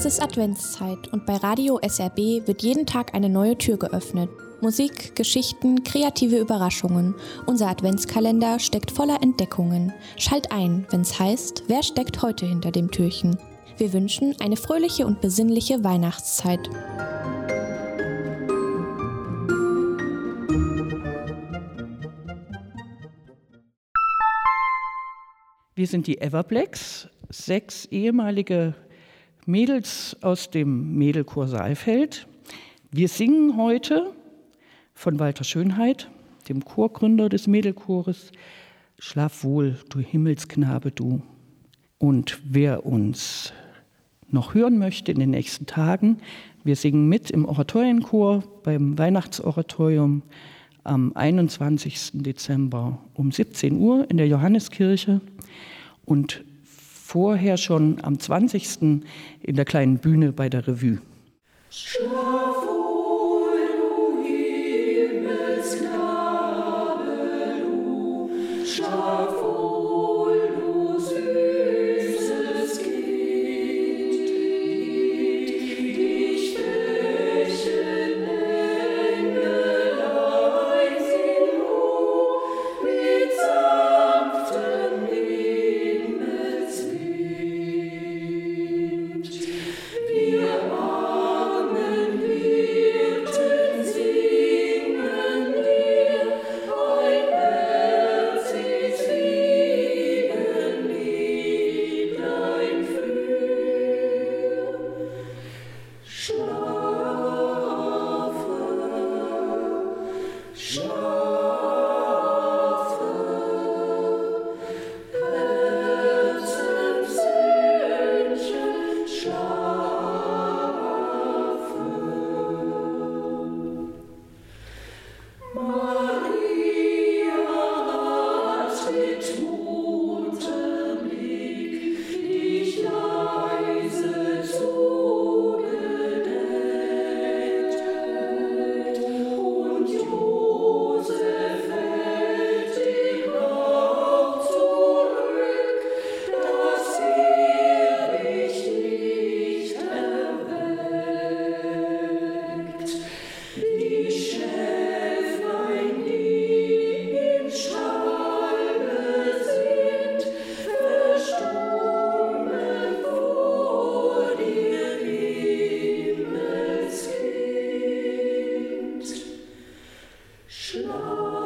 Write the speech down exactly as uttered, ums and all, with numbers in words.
ist Adventszeit und bei Radio S R B wird jeden Tag eine neue Tür geöffnet. Musik, Geschichten, kreative Überraschungen. Unser Adventskalender steckt voller Entdeckungen. Schalt ein, wenn's heißt, wer steckt heute hinter dem Türchen? Wir wünschen eine fröhliche und besinnliche Weihnachtszeit. Wir sind die Everblacks, sechs ehemalige Mädels aus dem Mädelchor Saalfeld. Wir singen heute von Walter Schönheit, dem Chorgründer des Mädelchores, Schlaf wohl, du Himmelsknabe, du. Und wer uns noch hören möchte in den nächsten Tagen, wir singen mit im Oratorienchor beim Weihnachtsoratorium am einundzwanzigsten Dezember um siebzehn Uhr in der Johanneskirche und vorher schon am zwanzigsten in der kleinen Bühne bei der Revue. Schlaf wohl, du Himmelsknabe, du, schlaf wohl, du süßes Kind, dich fürchten Engelein sind hoch, mit sanftem Himmelswind. Wir armen Hirten singen dir ein herziges Fliegenliedlein für. Schlafe, schlafe, Herzensöhnchen, schlafe. Maria hat mit mutem Blick dich leise zugedeckt, und Josef hält dich noch zurück, dass er dich nicht erweckt. Die Schäflein, die im Stalle sind, verstummen vor dir, Himmelskind. Schlaf